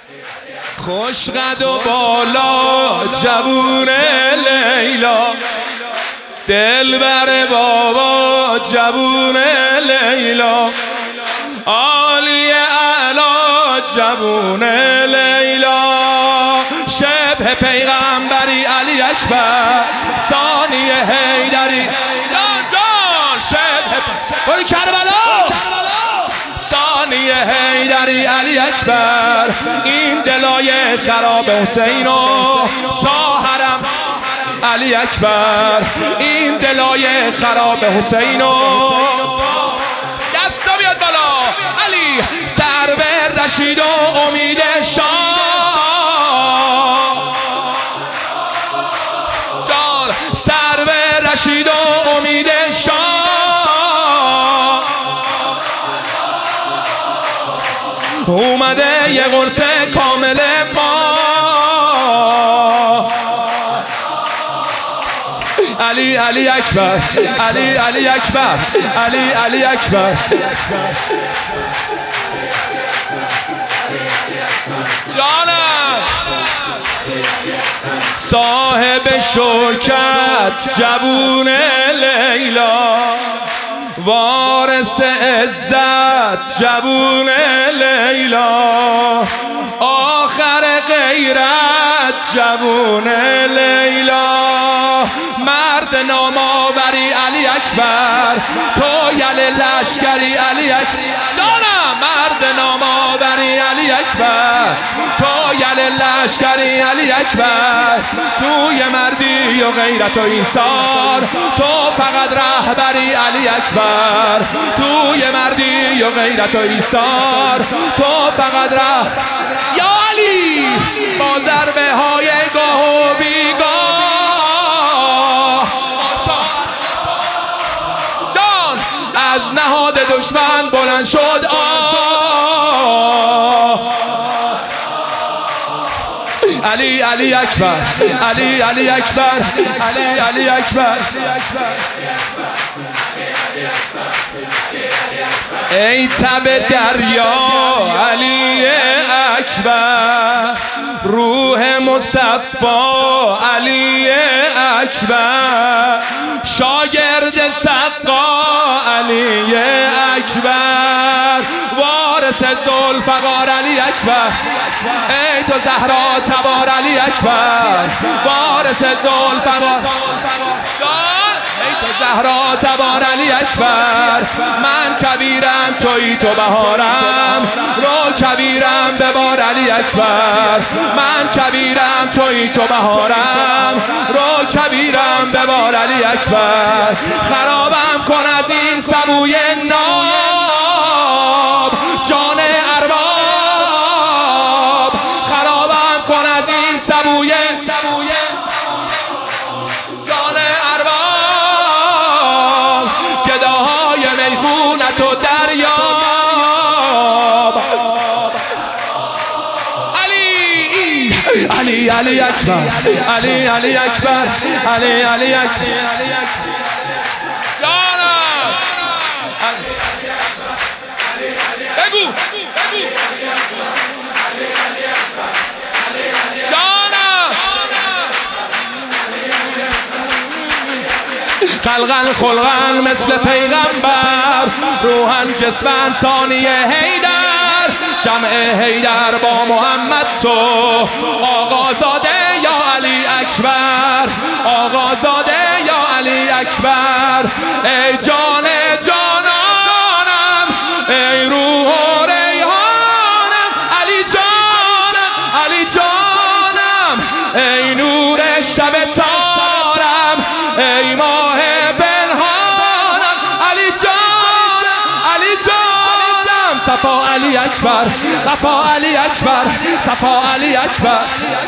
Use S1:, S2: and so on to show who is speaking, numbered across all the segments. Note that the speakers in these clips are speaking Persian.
S1: خوش قد و بالا جوون لیلا، دلبر بابا جوون لیلا، عالی اعلا جوون لیلا، شبه پیغمبری علی اکبر، ثانی حیدری جان شبه کربلا، ثانی حیدری علی اکبر، این دلای خراب حسینو تا حرم علی اکبر، این دلای خراب حسینو دستا بیاد بالا علی، سرور رشید و امید شاه جان، سرور رشید و امید شاه اومده یه قرص کامل ما، علی علی اکبر، علی علی اکبر، علی علی اکبر، جانم صاحب شوکت جوون لیلا، وارث عزت جوون لیلا، آخر غیرت جوون لیلا، مرد نامآوری علی اکبر، تو یل لشکری علی اکبر، جانم مرد نامآوری علی اکبر، تو یل لشکری علی اکبر، توی مردی و غیرت و ایثار، تو فقط رهبری علی اکبر، توی مردی و غیرت و ایثار، تو فقط یا علی، با ضربه های گاه و بیگاه جان، از نهاد دشمن بلند شد علی علی اکبر، علی علی اکبر، علی علی اکبر، ای تب دریا علی اکبر، روح مصفا علی اکبر، شاگرد سقا علی اکبر، وارث ذوالفقار علی اکبر، ای تو زهرا تبار علی اکبر، وارث ذوالفقار، ای تو زهرا تبار علی اکبر، من کبیرم تویی تو بهارم، رو کبیرم ببار علی اکبر، من کبیرم تویی تو بهارم، رو کبیرم ببار علی اکبر، خرابم کن از این سبوی ناب جان ارباب، خرابم کن از این سبوی جان ارباب، گداهای میخونت و دریاب، علی علی اکبر، علی علی اکبر، علی علی اکبر، جانم بگو جانم، خلقن خلقن مثل پیغمبر، روحن جسمن ثانی حیدر، جمع حیدر با محمد تو، آقازاده یا علی اکبر، آقازاده یا علی اکبر، ای جان جانانم، ای روح و ریحانم، علی جانم، علی جانم، ای نور شب تارم، ای ماه پنهانم، علی جانم، علی جانم، صفا علی اکبر، صفا علی اکبر، صفا علی اکبر،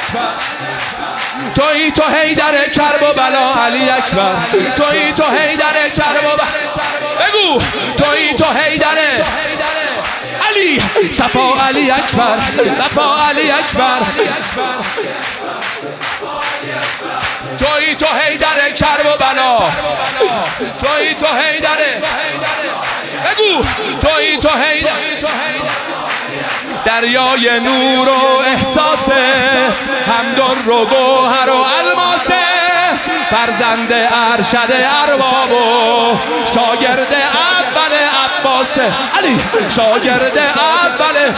S1: تویی تو حیدر کرب و بلا علی اکبر، تویی تو حیدر کرب و بلا، بگو تویی تو حیدر علی، صفا علی اکبر، صفا علی اکبر، تویی تو حیدر کرب و بلا، تویی تو حیدر، بگو تویی تو حیدر، دریای نور و احساس، همدن رو گوهر و الماسه، فرزند ارشد ارباب و شاگرد اول عباس علی، شاگرد اول.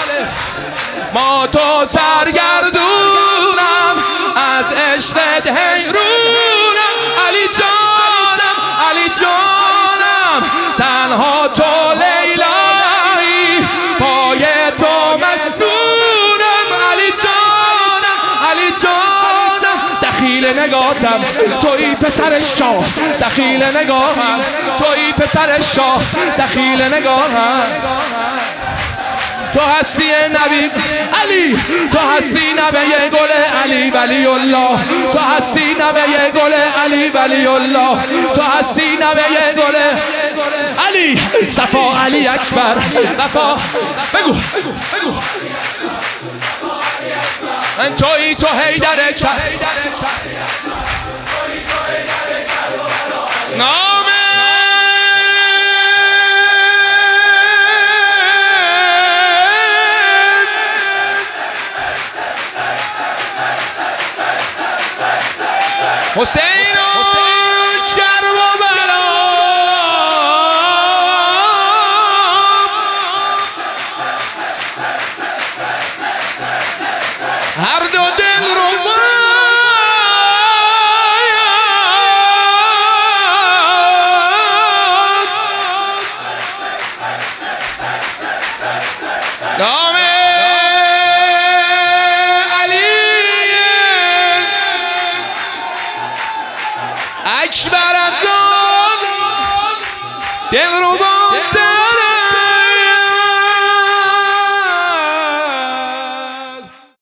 S1: ما تو سرگردونم از عشقت حیرونم، علی جانم علی جانم، تنها تو لیلایی، پای تو مجنونم، علی جانم علی جانم. دخیل نگاتم توی پسر شاه، دخیل نگاهم توی پسر شاه، دخیل نگاهم. تو هستی نبی علی، تو هستی نبی گل علی ولی الله، تو هستی نبی گل علی ولی الله، تو هستی نبی گل علی. صفا علی اکبر وفا. بگو بگو تویی تو حیدر نام حسین و کربلا، هر دو دل رو نام اکبر از آن دل رو